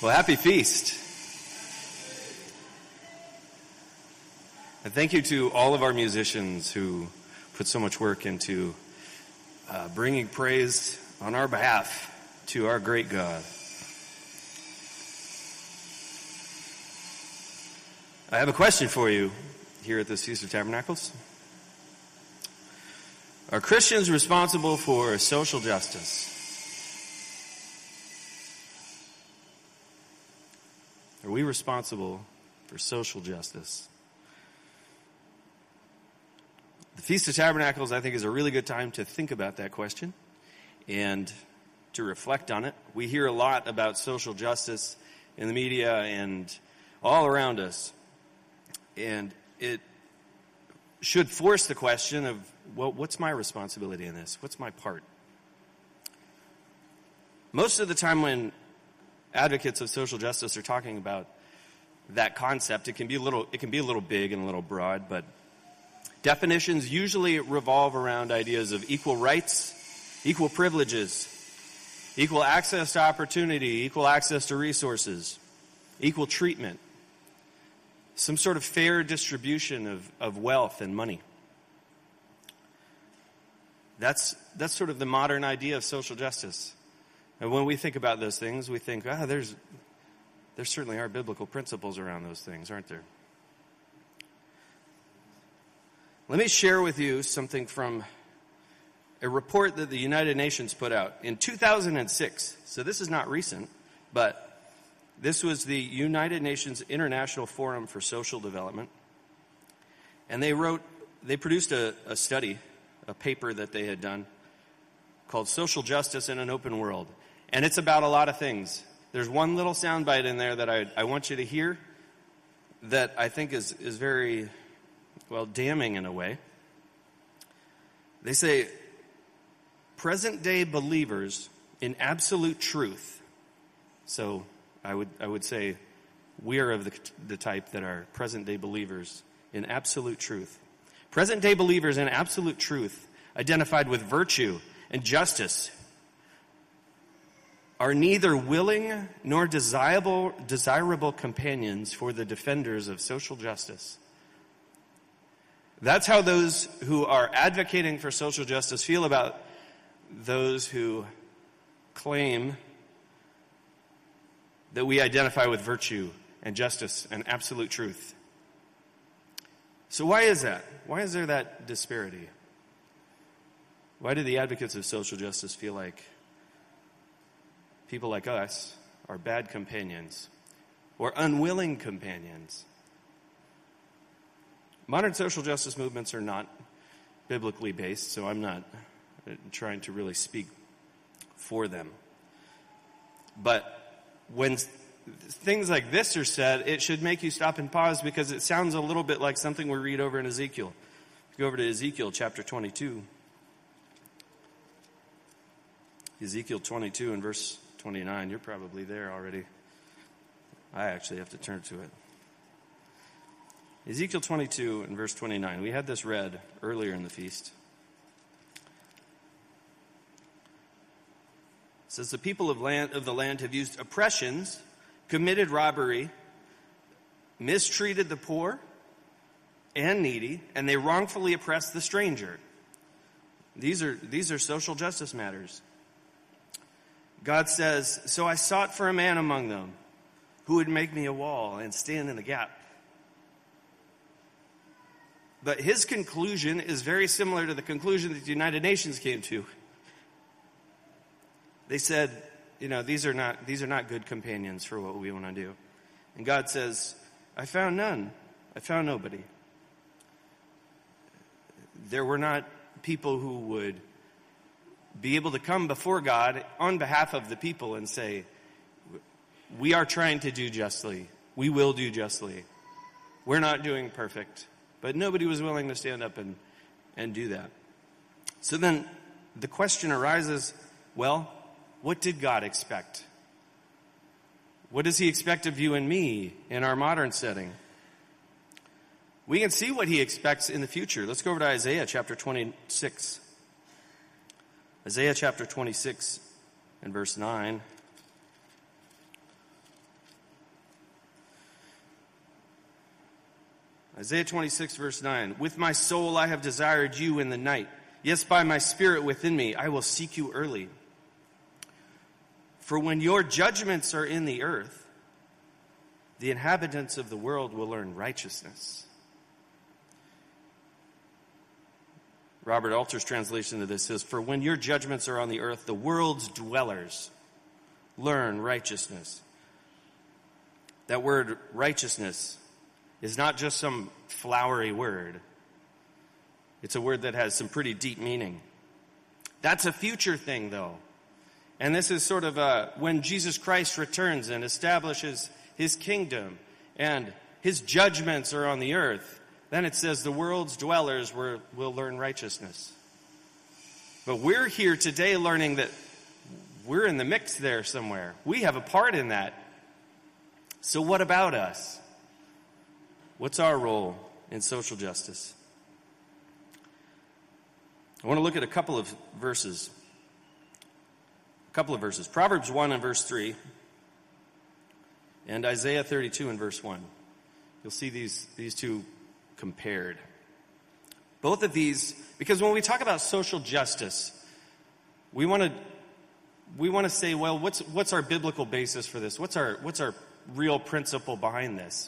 Well, happy feast. And thank you to all of our musicians who put so much work into bringing praise on our behalf to our great God. I have a question for you here at this Feast of Tabernacles. Are Christians responsible for social justice? Are we responsible for social justice? The Feast of Tabernacles, I think, is a really good time to think about that question and to reflect on it. We hear a lot about social justice in the media and all around us. And it should force the question of, well, what's my responsibility in this? What's my part? Most of the time when advocates of social justice are talking about that concept, it can be a little big and a little broad, but definitions usually revolve around ideas of equal rights, equal privileges, equal access to opportunity, equal access to resources, equal treatment, some sort of fair distribution of wealth and money. That's sort of the modern idea of social justice. And when we think about those things, we think, there certainly are biblical principles around those things, aren't there? Let me share with you something from a report that the United Nations put out in 2006. So this is not recent, but this was the United Nations International Forum for Social Development. And they produced a study, a paper that they had done called Social Justice in an Open World. And it's about a lot of things. There's one little soundbite in there that I want you to hear that I think is very, damning in a way. They say, present-day believers in absolute truth. So I would say we are of the type that are present-day believers in absolute truth. Present-day believers in absolute truth, identified with virtue and justice, are neither willing nor desirable companions for the defenders of social justice. That's how those who are advocating for social justice feel about those who claim that we identify with virtue and justice and absolute truth. So why is that? Why is there that disparity? Why do the advocates of social justice feel like people like us are bad companions or unwilling companions? Modern social justice movements are not biblically based, so I'm not trying to really speak for them. But when things like this are said, it should make you stop and pause because it sounds a little bit like something we read over in Ezekiel. Go over to Ezekiel chapter 22. Ezekiel 22 and verse 29. You're probably there already. I actually have to turn to it. Ezekiel 22 and verse 29. We had this read earlier in the feast. It says, the people of the land have used oppressions, committed robbery, mistreated the poor and needy, and they wrongfully oppressed the stranger. These are social justice matters. God says, so I sought for a man among them who would make me a wall and stand in the gap. But his conclusion is very similar to the conclusion that the United Nations came to. They said, these are not good companions for what we want to do. And God says, I found none. I found nobody. There were not people who would be able to come before God on behalf of the people and say, we are trying to do justly. We will do justly. We're not doing perfect. But nobody was willing to stand up and do that. So then the question arises, what did God expect? What does he expect of you and me in our modern setting? We can see what he expects in the future. Let's go over to Isaiah chapter 26. Isaiah chapter 26 and verse 9. Isaiah 26, verse 9. With my soul I have desired you in the night. Yes, by my spirit within me, I will seek you early. For when your judgments are in the earth, the inhabitants of the world will learn righteousness. Robert Alter's translation of this says, for when your judgments are on the earth, the world's dwellers learn righteousness. That word righteousness is not just some flowery word. It's a word that has some pretty deep meaning. That's a future thing, though. And this is sort of when Jesus Christ returns and establishes his kingdom and his judgments are on the earth, then it says the world's dwellers will learn righteousness. But we're here today learning that we're in the mix there somewhere. We have a part in that. So what about us? What's our role in social justice? I want to look at a couple of verses. Proverbs 1 and verse 3 and Isaiah 32 and verse 1. You'll see these two compared. Both of these, because when we talk about social justice, we want to say, well, what's our biblical basis for this? What's our real principle behind this?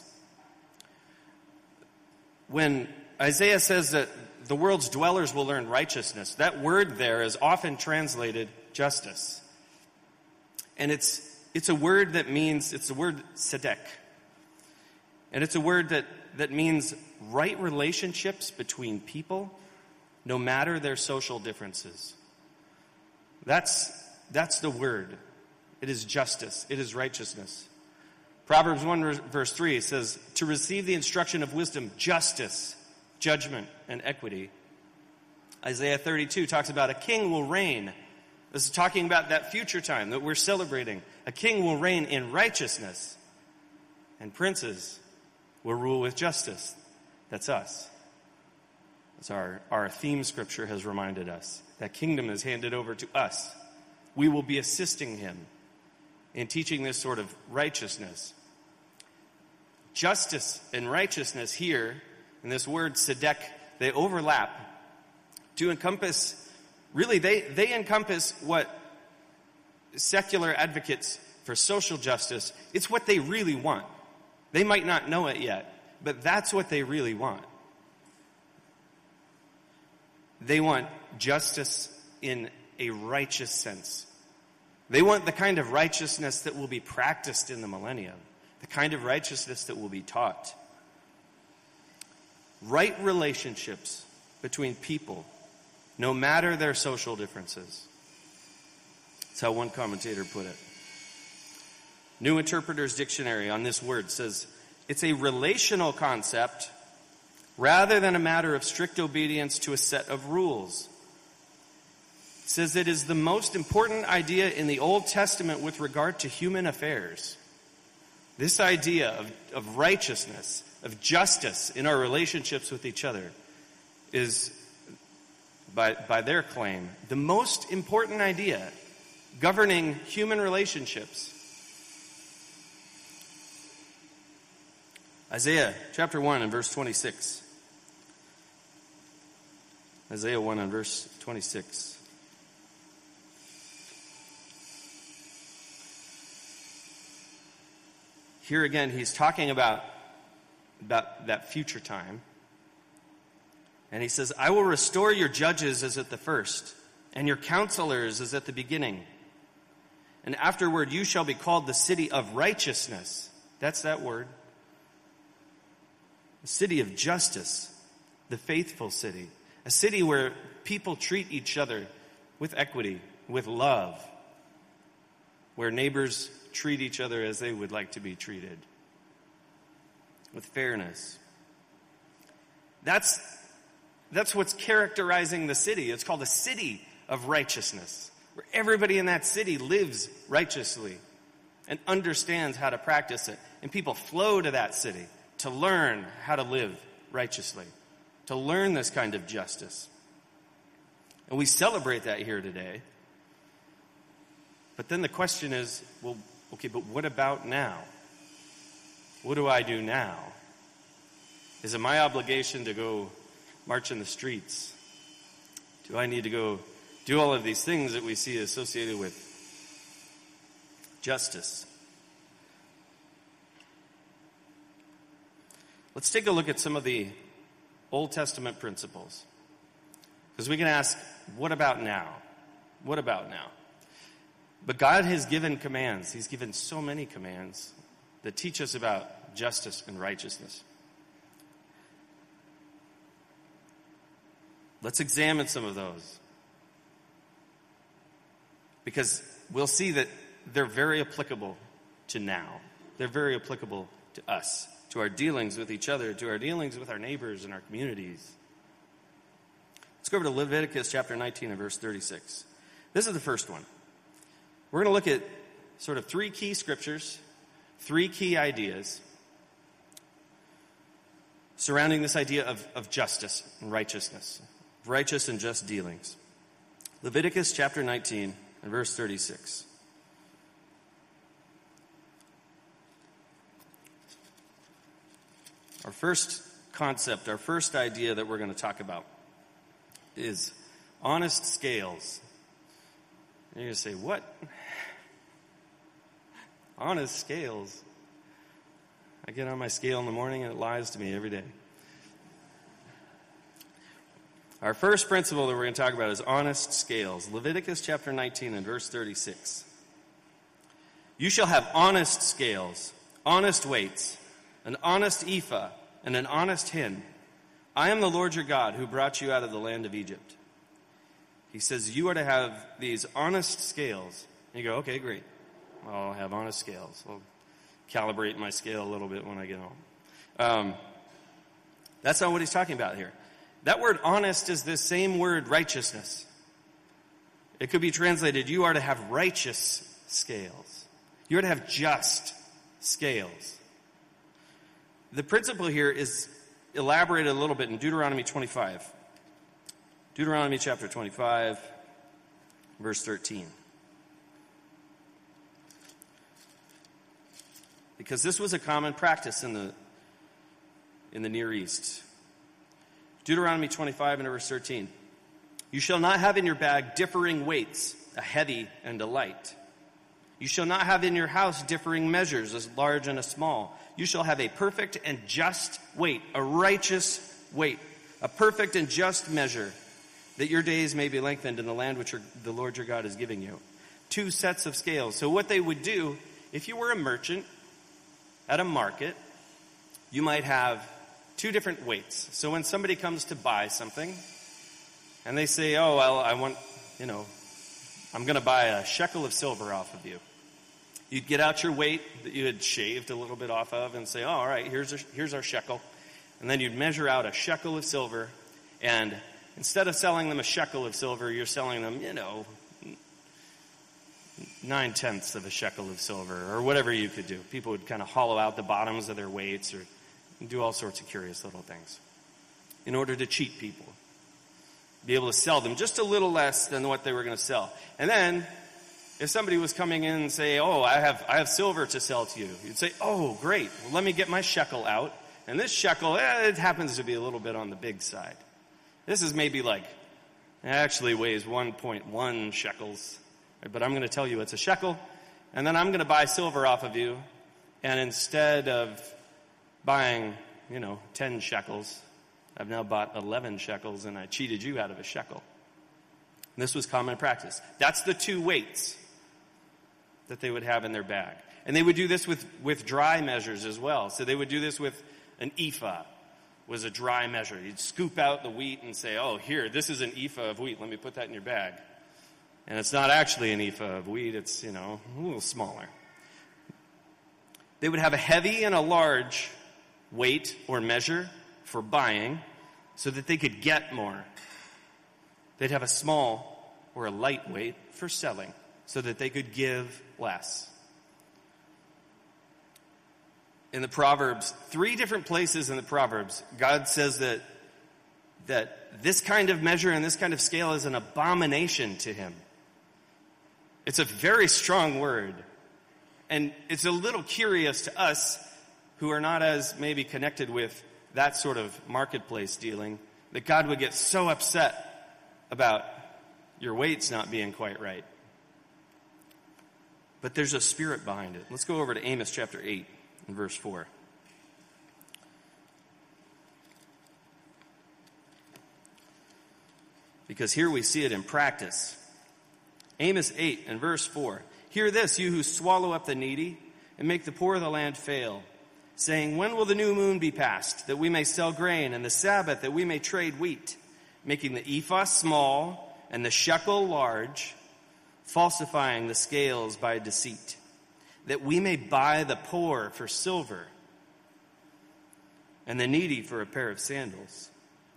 When Isaiah says that the world's dwellers will learn righteousness, that word there is often translated justice. And it's a word that means, it's the word tzedek. And it's a word that means right relationships between people, no matter their social differences. That's the word. It is justice. It is righteousness. Proverbs 1 verse 3 says, to receive the instruction of wisdom, justice, judgment, and equity. Isaiah 32 talks about a king will reign. This is talking about that future time that we're celebrating. A king will reign in righteousness, and princes will rule with justice. That's us. That's our theme scripture has reminded us. That kingdom is handed over to us. We will be assisting him in teaching this sort of righteousness. Justice and righteousness here, in this word tzedek, they overlap to encompass, really they encompass what secular advocates for social justice, it's what they really want. They might not know it yet, but that's what they really want. They want justice in a righteous sense. They want the kind of righteousness that will be practiced in the millennium, the kind of righteousness that will be taught. Right relationships between people, no matter their social differences. That's how one commentator put it. New Interpreter's Dictionary on this word says, it's a relational concept rather than a matter of strict obedience to a set of rules. It says it is the most important idea in the Old Testament with regard to human affairs. This idea of righteousness, of justice in our relationships with each other is, by their claim, the most important idea governing human relationships. Isaiah chapter 1 and verse 26. Isaiah 1 and verse 26. Here again, he's talking about that future time. And he says, I will restore your judges as at the first, and your counselors as at the beginning. And afterward you shall be called the city of righteousness. That's that word. The city of justice, the faithful city. A city where people treat each other with equity, with love. Where neighbors treat each other as they would like to be treated. With fairness. That's what's characterizing the city. It's called a city of righteousness. Where everybody in that city lives righteously and understands how to practice it. And people flow to that city to learn how to live righteously. To learn this kind of justice. And we celebrate that here today. But then the question is, well, okay, but what about now? What do I do now? Is it my obligation to go march in the streets? Do I need to go do all of these things that we see associated with justice? Let's take a look at some of the Old Testament principles. Because we can ask, what about now? What about now? But God has given commands. He's given so many commands that teach us about justice and righteousness. Let's examine some of those. Because we'll see that they're very applicable to now. They're very applicable to us, to our dealings with each other, to our dealings with our neighbors and our communities. Let's go over to Leviticus chapter 19 and verse 36. This is the first one. We're going to look at sort of three key scriptures, three key ideas surrounding this idea of justice and righteousness, righteous and just dealings. Leviticus chapter 19 and verse 36. Our first concept, our first idea that we're going to talk about is honest scales. And you're going to say, what? Honest scales? I get on my scale in the morning and it lies to me every day. Our first principle that we're going to talk about is honest scales. Leviticus chapter 19 and verse 36. You shall have honest scales, honest weights, an honest ephah, and an honest hin. I am the Lord your God who brought you out of the land of Egypt. He says you are to have these honest scales. And you go, okay, great. I'll have honest scales. I'll calibrate my scale a little bit when I get home. That's not what he's talking about here. That word honest is the same word righteousness. It could be translated, you are to have righteous scales. You are to have just scales. The principle here is elaborated a little bit in Deuteronomy 25. Deuteronomy chapter 25, verse 13. Because this was a common practice in the Near East. Deuteronomy 25 and verse 13. You shall not have in your bag differing weights, a heavy and a light. You shall not have in your house differing measures, a large and a small. You shall have a perfect and just weight, a righteous weight, a perfect and just measure, that your days may be lengthened in the land which the Lord your God is giving you. 2 sets of scales. So what they would do, if you were a merchant at a market, you might have 2 different weights. So when somebody comes to buy something, and they say, oh, well, I want, I'm going to buy a shekel of silver off of you. You'd get out your weight that you had shaved a little bit off of and say, oh, all right, here's our shekel. And then you'd measure out a shekel of silver, and instead of selling them a shekel of silver, you're selling them, 9/10 of a shekel of silver, or whatever you could do. People would kind of hollow out the bottoms of their weights or do all sorts of curious little things in order to cheat people. Be able to sell them just a little less than what they were going to sell. And then, if somebody was coming in and say, oh, I have silver to sell to you, you'd say, oh, great. Well, let me get my shekel out. And this shekel, it happens to be a little bit on the big side. This is maybe it actually weighs 1.1 shekels. But I'm going to tell you it's a shekel. And then I'm going to buy silver off of you. And instead of buying, 10 shekels, I've now bought 11 shekels, and I cheated you out of a shekel. And this was common practice. That's the 2 weights that they would have in their bag. And they would do this with dry measures as well. So they would do this with an ephah, was a dry measure. You'd scoop out the wheat and say, oh, here, this is an ephah of wheat. Let me put that in your bag. And it's not actually an ephah of wheat. It's, a little smaller. They would have a heavy and a large weight or measure for buying so that they could get more. They'd have a small or a light weight for selling so that they could give less. In the Proverbs, 3 different places in the Proverbs, God says that this kind of measure and this kind of scale is an abomination to him. It's a very strong word. And it's a little curious to us who are not as maybe connected with that sort of marketplace dealing, that God would get so upset about your weights not being quite right. But there's a spirit behind it. Let's go over to Amos chapter 8 and verse 4. Because here we see it in practice. Amos 8 and verse 4. Hear this, you who swallow up the needy and make the poor of the land fail, saying, when will the new moon be passed, that we may sell grain, and the Sabbath, that we may trade wheat, making the ephah small and the shekel large, falsifying the scales by deceit, that we may buy the poor for silver and the needy for a pair of sandals.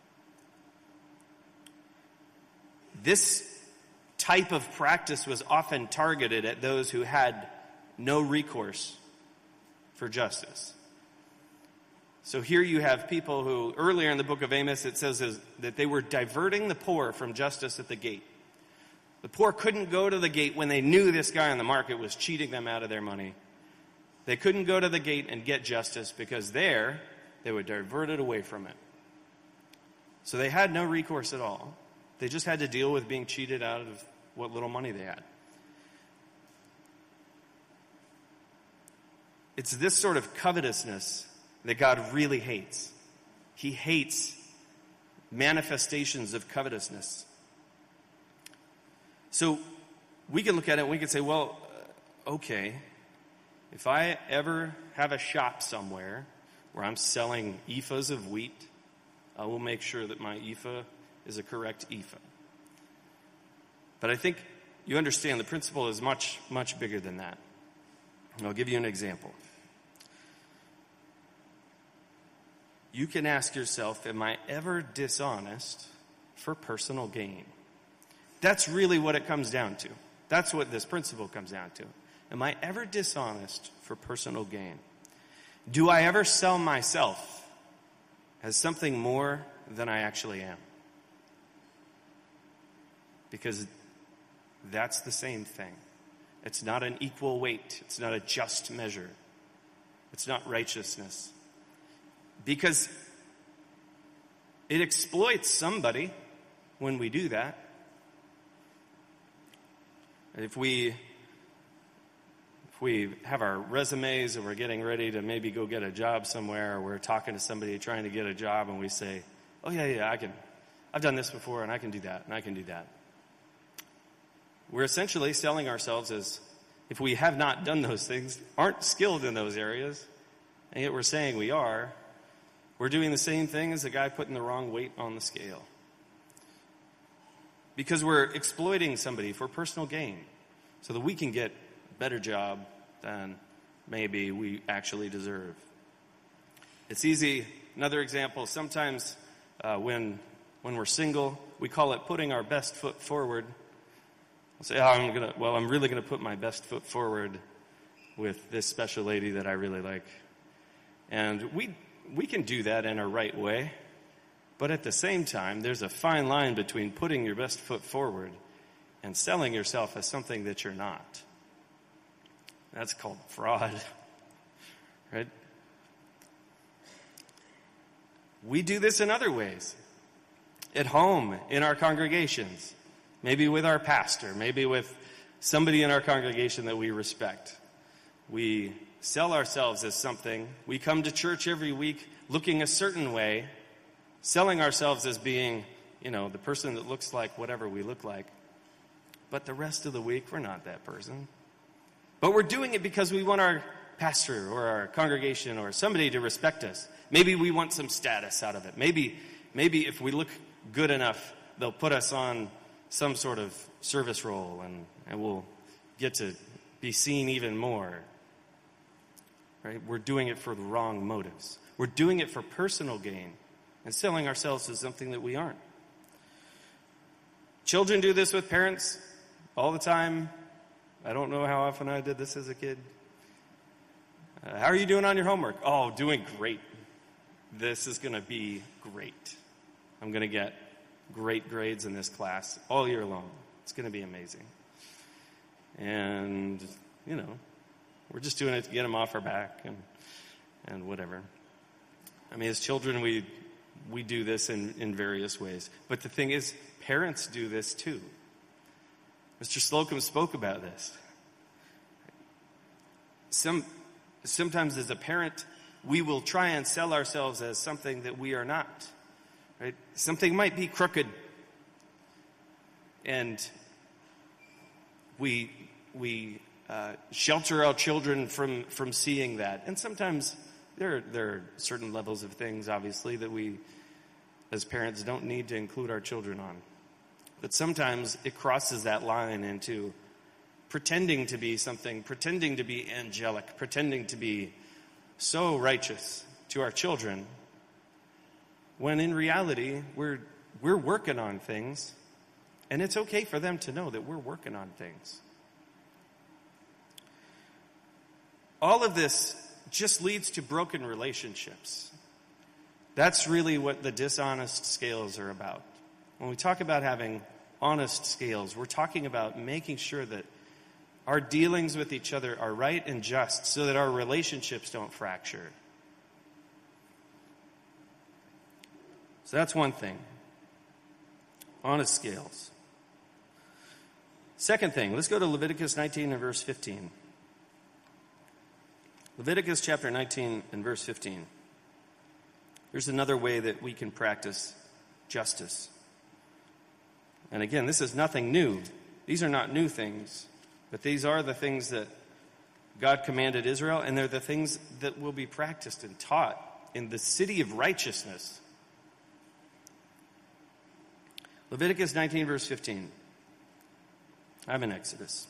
This type of practice was often targeted at those who had no recourse for justice. So here you have people who, earlier in the book of Amos, it says that they were diverting the poor from justice at the gate. The poor couldn't go to the gate when they knew this guy on the market was cheating them out of their money. They couldn't go to the gate and get justice because there they were diverted away from it. So they had no recourse at all. They just had to deal with being cheated out of what little money they had. It's this sort of covetousness that God really hates. He hates manifestations of covetousness. So we can look at it and we can say, well, okay, if I ever have a shop somewhere where I'm selling ephahs of wheat, I will make sure that my ephah is a correct ephah. But I think you understand the principle is much, much bigger than that. And I'll give you an example. You can ask yourself, am I ever dishonest for personal gain? That's really what it comes down to. That's what this principle comes down to. Am I ever dishonest for personal gain? Do I ever sell myself as something more than I actually am? Because that's the same thing. It's not an equal weight. It's not a just measure. It's not righteousness. Because it exploits somebody when we do that. If we have our resumes and we're getting ready to maybe go get a job somewhere, or we're talking to somebody trying to get a job and we say, oh yeah, I've done this before and I can do that and I can do that. We're essentially selling ourselves as if we have not done those things, aren't skilled in those areas, and yet we're saying we are. We're doing the same thing as the guy putting the wrong weight on the scale. Because we're exploiting somebody for personal gain so that we can get a better job than maybe we actually deserve. It's easy. Another example, sometimes when we're single, we call it putting our best foot forward. I'll say, I'm really going to put my best foot forward with this special lady that I really like. And we can do that in a right way. But at the same time, there's a fine line between putting your best foot forward and selling yourself as something that you're not. That's called fraud, right? We do this in other ways. At home, in our congregations, maybe with our pastor, maybe with somebody in our congregation that we respect. We sell ourselves as something. We come to church every week looking a certain way, selling ourselves as being, the person that looks like whatever we look like. But the rest of the week, we're not that person. But we're doing it because we want our pastor or our congregation or somebody to respect us. Maybe we want some status out of it. Maybe if we look good enough, they'll put us on some sort of service role and we'll get to be seen even more. Right? We're doing it for the wrong motives. We're doing it for personal gain and selling ourselves as something that we aren't. Children do this with parents all the time. I don't know how often I did this as a kid. How are you doing on your homework? Oh, doing great. This is going to be great. I'm going to get great grades in this class all year long. It's going to be amazing. And, we're just doing it to get them off our back and whatever. I mean, as children, we do this in various ways. But the thing is, parents do this too. Mr. Slocum spoke about this. Sometimes as a parent, we will try and sell ourselves as something that we are not. Right? Something might be crooked. And we shelter our children from seeing that. And sometimes there are certain levels of things, obviously, that we as parents don't need to include our children on. But sometimes it crosses that line into pretending to be something, pretending to be angelic, pretending to be so righteous to our children, when in reality we're working on things, and it's okay for them to know that we're working on things. All of this just leads to broken relationships. That's really what the dishonest scales are about. When we talk about having honest scales, we're talking about making sure that our dealings with each other are right and just so that our relationships don't fracture. So that's one thing. Honest scales. Second thing, let's go to Leviticus 19 and verse 15. Leviticus chapter 19 and verse 15. Here's another way that we can practice justice. And again, this is nothing new. These are not new things, but these are the things that God commanded Israel, and they're the things that will be practiced and taught in the city of righteousness. Leviticus 19, verse 15. I'm in Exodus.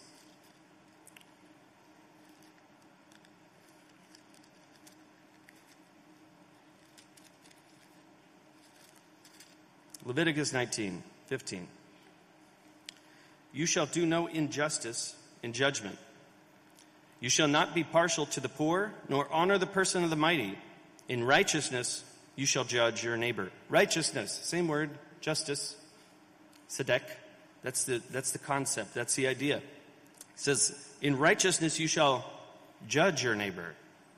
Leviticus 19, 15. You shall do no injustice in judgment. You shall not be partial to the poor, nor honor the person of the mighty. In righteousness you shall judge your neighbor. Righteousness, same word, justice, tzedek. That's the concept. That's the idea. It says, in righteousness you shall judge your neighbor.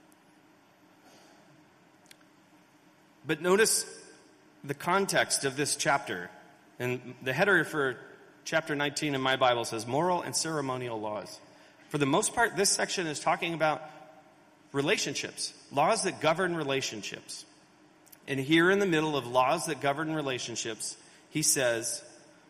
But notice the context of this chapter. And the header for chapter 19 in my Bible says moral and ceremonial laws. For the most part, this section is talking about relationships, laws that govern relationships. And here in the middle of laws that govern relationships, he says,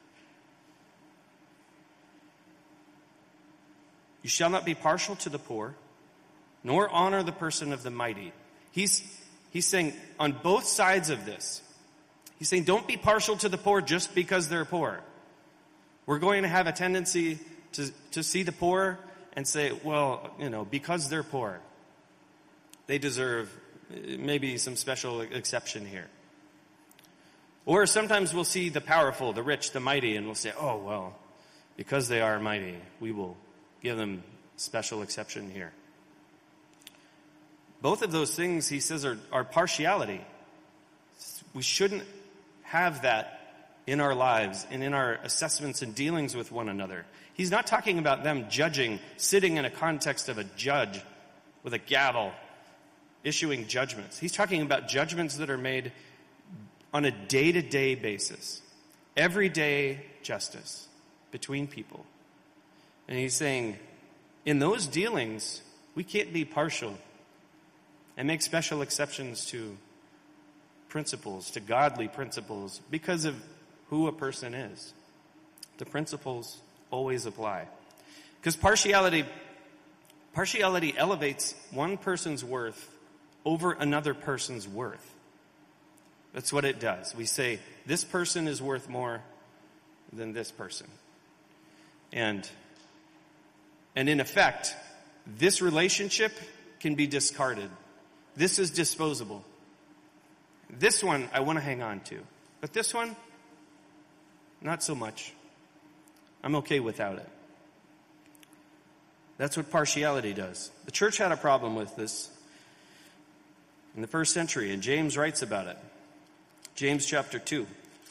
you shall not be partial to the poor, nor honor the person of the mighty. He's saying on both sides of this, he's saying don't be partial to the poor just because they're poor. We're going to have a tendency to see the poor and say, well, because they're poor, they deserve maybe some special exception here. Or sometimes we'll see the powerful, the rich, the mighty, and we'll say, oh, well, because they are mighty, we will give them special exception here. Both of those things, he says, are partiality. We shouldn't have that in our lives and in our assessments and dealings with one another. He's not talking about them judging, sitting in a context of a judge with a gavel, issuing judgments. He's talking about judgments that are made on a day-to-day basis. Everyday justice between people. And he's saying, in those dealings, we can't be partial and make special exceptions to principles, to godly principles, because of who a person is. The principles always apply. Because partiality elevates one person's worth over another person's worth. That's what it does. We say, this person is worth more than this person. And in effect, this relationship can be discarded. This is disposable. This one I want to hang on to. But this one, not so much. I'm okay without it. That's what partiality does. The church had a problem with this in the first century, and James writes about it. James chapter 2.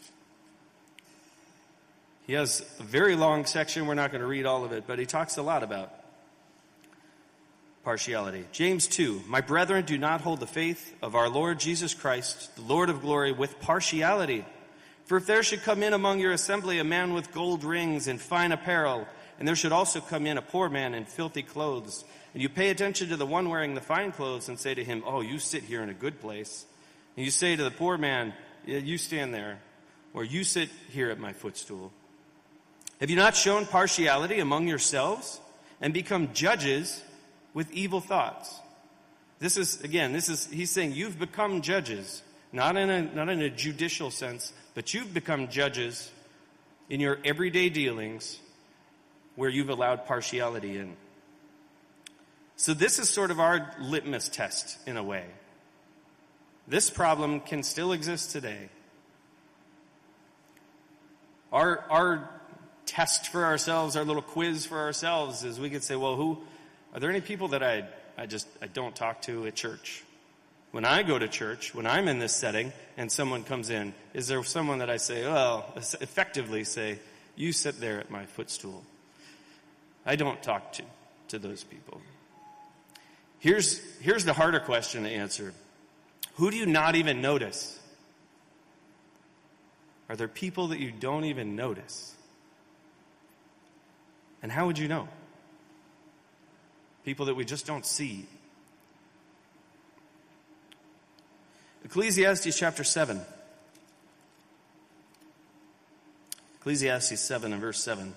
He has a very long section. We're not going to read all of it, but he talks a lot about partiality. James 2, my brethren, do not hold the faith of our Lord Jesus Christ, the Lord of glory, with partiality. For if there should come in among your assembly a man with gold rings and fine apparel, and there should also come in a poor man in filthy clothes, and you pay attention to the one wearing the fine clothes and say to him, oh, you sit here in a good place. And you say to the poor man, yeah, you stand there, or you sit here at my footstool. Have you not shown partiality among yourselves and become judges with evil thoughts? He's saying you've become judges, not in a judicial sense, but you've become judges in your everyday dealings where you've allowed partiality in. So this is sort of our litmus test in a way. This problem can still exist today. Our test for ourselves, our little quiz for ourselves is we could say, well, are there any people that I don't talk to at church? When I go to church, when I'm in this setting and someone comes in, is there someone that I say, effectively say, you sit there at my footstool? I don't talk to those people. Here's the harder question to answer. Who do you not even notice? Are there people that you don't even notice? And how would you know? People that we just don't see. Ecclesiastes chapter 7. Ecclesiastes 7 and verse 7.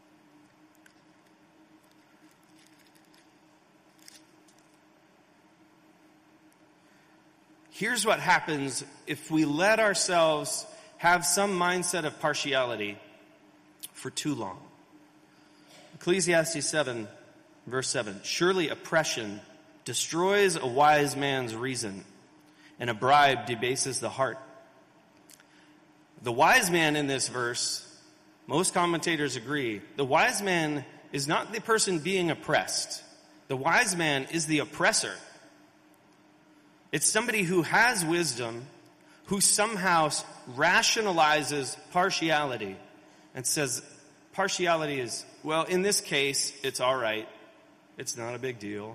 Here's what happens if we let ourselves have some mindset of partiality for too long. Ecclesiastes 7, verse 7. Surely oppression destroys a wise man's reason, and a bribe debases the heart. The wise man in this verse, most commentators agree, the wise man is not the person being oppressed. The wise man is the oppressor. It's somebody who has wisdom, who somehow rationalizes partiality and says, partiality is, well, in this case, it's all right. It's not a big deal.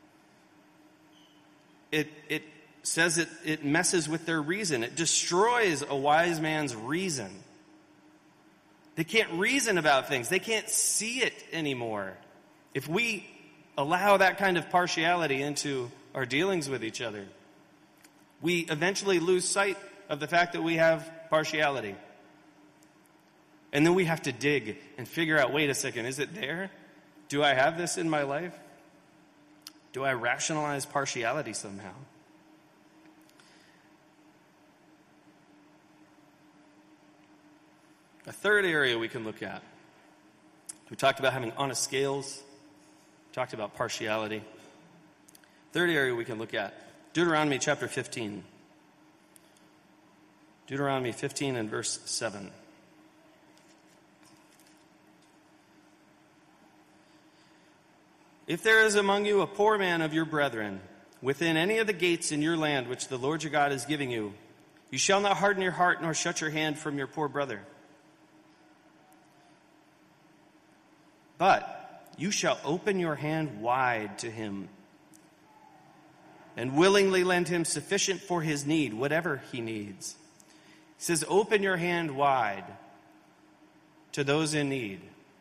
It says it messes with their reason. It destroys a wise man's reason. They can't reason about things. They can't see it anymore. If we allow that kind of partiality into our dealings with each other, we eventually lose sight of the fact that we have partiality. And then we have to dig and figure out, wait a second, is it there? Do I have this in my life? Do I rationalize partiality somehow? A third area we can look at. We talked about having honest scales. We talked about partiality. Third area we can look at. Deuteronomy chapter 15. Deuteronomy 15 and verse 7. If there is among you a poor man of your brethren, within any of the gates in your land which the Lord your God is giving you, you shall not harden your heart nor shut your hand from your poor brother. But you shall open your hand wide to him and willingly lend him sufficient for his need, whatever he needs. He says, open your hand wide to those in need.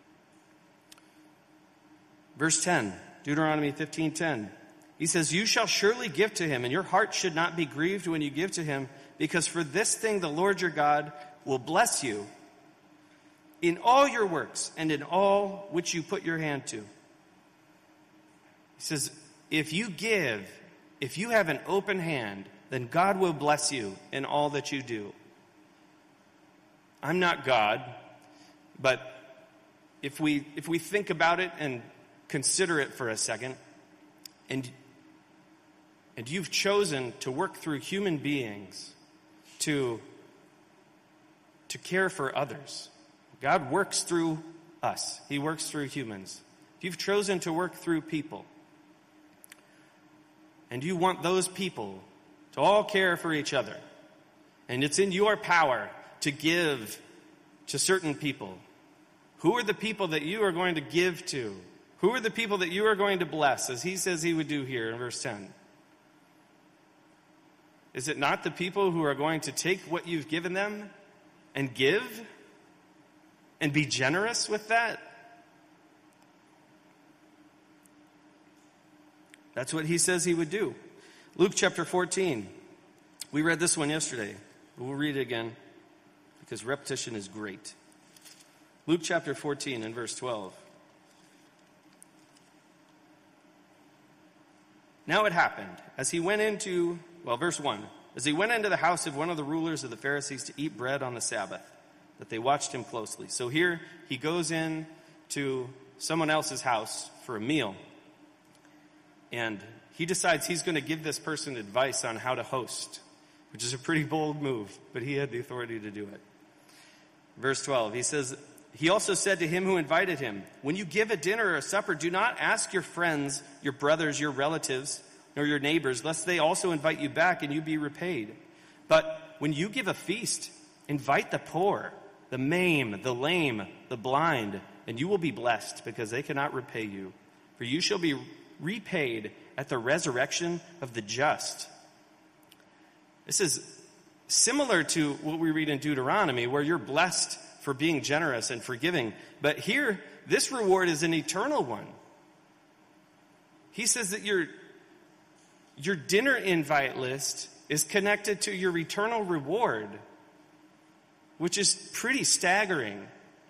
Verse 10, Deuteronomy 15:10. He says, you shall surely give to him, and your heart should not be grieved when you give to him, because for this thing the Lord your God will bless you in all your works and in all which you put your hand to. He says, if you give, if you have an open hand, then God will bless you in all that you do. I'm not God, but if we think about it and consider it for a second, and you've chosen to work through human beings to care for others. God works through us. He works through humans. If you've chosen to work through people, and you want those people to all care for each other, and it's in your power to give to certain people, who are the people that you are going to give to Who are the people that you are going to bless, as he says he would do here in verse 10? Is it not the people who are going to take what you've given them and give and be generous with that? That's what he says he would do. Luke chapter 14. We read this one yesterday. We'll read it again because repetition is great. Luke chapter 14 and verse 12. Now it happened, as he went into, verse 1, as he went into the house of one of the rulers of the Pharisees to eat bread on the Sabbath, that they watched him closely. So here he goes in to someone else's house for a meal. And he decides he's going to give this person advice on how to host, which is a pretty bold move, but he had the authority to do it. Verse 12, he says, he also said to him who invited him, when you give a dinner or a supper, do not ask your friends, your brothers, your relatives, nor your neighbors, lest they also invite you back and you be repaid. But when you give a feast, invite the poor, the maimed, the lame, the blind, and you will be blessed, because they cannot repay you. For you shall be repaid at the resurrection of the just. This is similar to what we read in Deuteronomy, where you're blessed for being generous and forgiving. But here, this reward is an eternal one. He says that your dinner invite list is connected to your eternal reward, which is pretty staggering.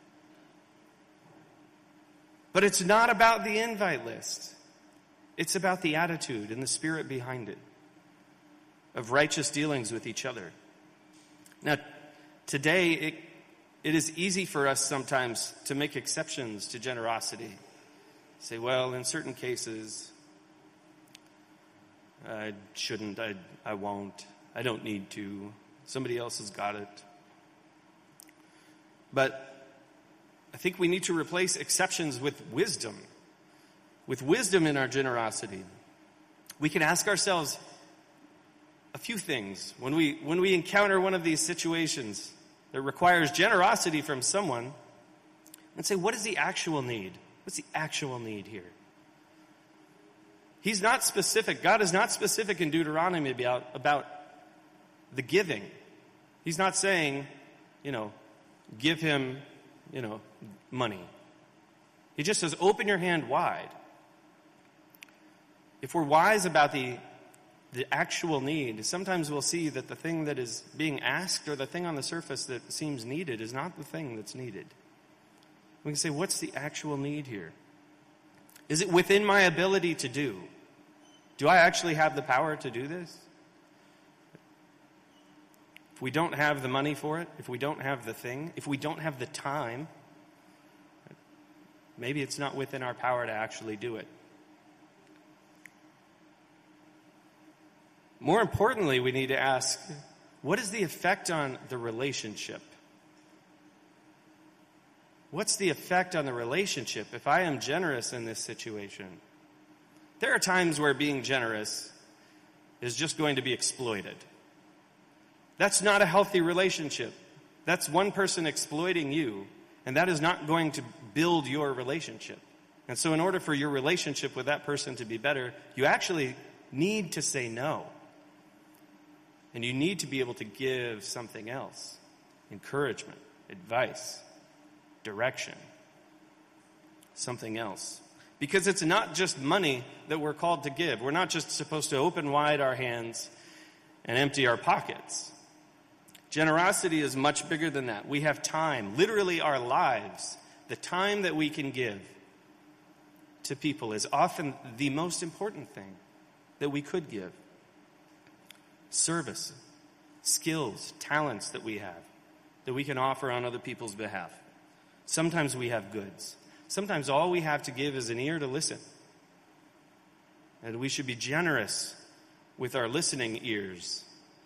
But it's not about the invite list. It's about the attitude and the spirit behind it, of righteous dealings with each other. Now, today, it is easy for us sometimes to make exceptions to generosity. Say, well, in certain cases, I shouldn't, I won't, I don't need to. Somebody else has got it. But I think we need to replace exceptions with wisdom in our generosity. We can ask ourselves a few things when we encounter one of these situations that requires generosity from someone, and say, what is the actual need? What's the actual need here? He's not specific. God is not specific in Deuteronomy about the giving. He's not saying, give him, money. He just says, open your hand wide. If we're wise about the actual need, sometimes we'll see that the thing that is being asked or the thing on the surface that seems needed is not the thing that's needed. We can say, what's the actual need here? Is it within my ability to do? Do I actually have the power to do this? If we don't have the money for it, if we don't have the thing, if we don't have the time, maybe it's not within our power to actually do it. More importantly, we need to ask, what is the effect on the relationship? What's the effect on the relationship if I am generous in this situation? There are times where being generous is just going to be exploited. That's not a healthy relationship. That's one person exploiting you, and that is not going to build your relationship. And so in order for your relationship with that person to be better, you actually need to say no. And you need to be able to give something else. Encouragement, advice, direction. Something else. Because it's not just money that we're called to give. We're not just supposed to open wide our hands and empty our pockets. Generosity is much bigger than that. We have time, literally our lives. The time that we can give to people is often the most important thing that we could give. Service, skills, talents that we have, that we can offer on other people's behalf. Sometimes we have goods. Sometimes all we have to give is an ear to listen. And we should be generous with our listening ears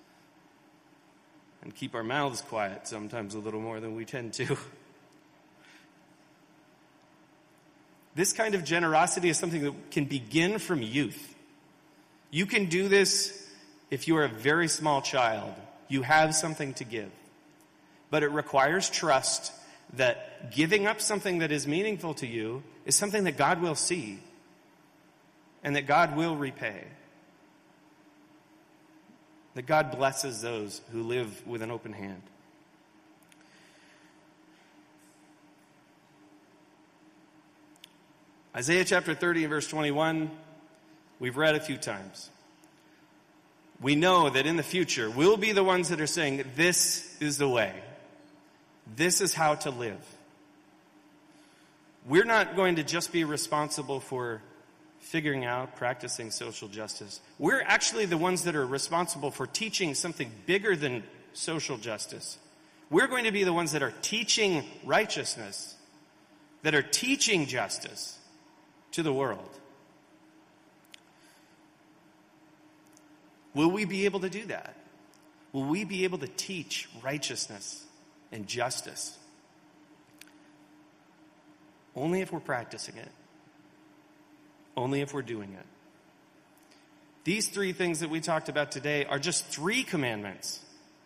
and keep our mouths quiet sometimes a little more than we tend to. This kind of generosity is something that can begin from youth. You can do this if you are a very small child. You have something to give. But it requires trust that giving up something that is meaningful to you is something that God will see and that God will repay. That God blesses those who live with an open hand. Isaiah chapter 30 and verse 21, we've read a few times. We know that in the future, we'll be the ones that are saying, this is the way. This is how to live. We're not going to just be responsible for figuring out, practicing social justice. We're actually the ones that are responsible for teaching something bigger than social justice. We're going to be the ones that are teaching righteousness, that are teaching justice to the world. Will we be able to do that? Will we be able to teach righteousness and justice? Only if we're practicing it. Only if we're doing it. These three things that we talked about today are just 3 commandments.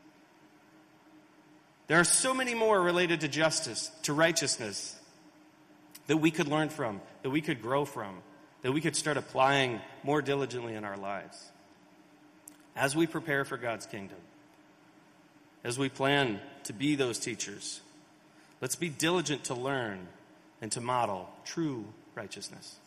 There are so many more related to justice, to righteousness, that we could learn from, that we could grow from, that we could start applying more diligently in our lives. As we prepare for God's kingdom, as we plan to be those teachers, let's be diligent to learn and to model true righteousness.